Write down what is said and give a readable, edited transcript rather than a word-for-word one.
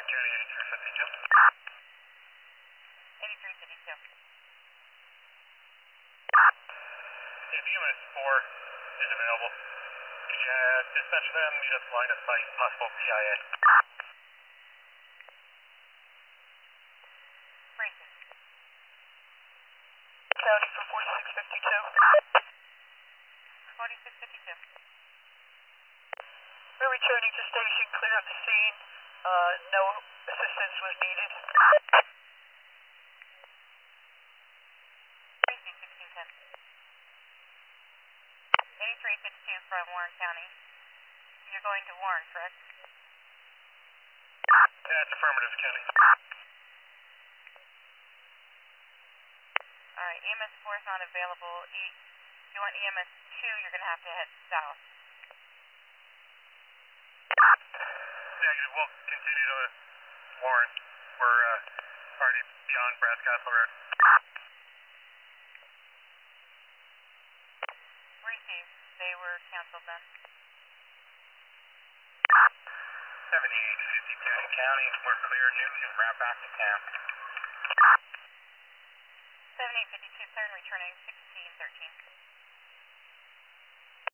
County 8352. 8352. If EMS 4 is available, could you dispatch them, meet us line of sight, possible PIA? Briefing. County for 4652. 4652. We're returning to station, clear of the scene. No assistance was needed. Briefing 1610. 8352 from Warren County. You're going to Warren, correct? That's affirmative, County. Alright, EMS 4 is not available. If you want EMS 2, you're going to have to head south. Negative, we'll continue to Warren. We're already beyond Brass Castle Road. Received. They were canceled then. 7852 County, we're clear noon and route back to camp. 7852, clear and returning 1613.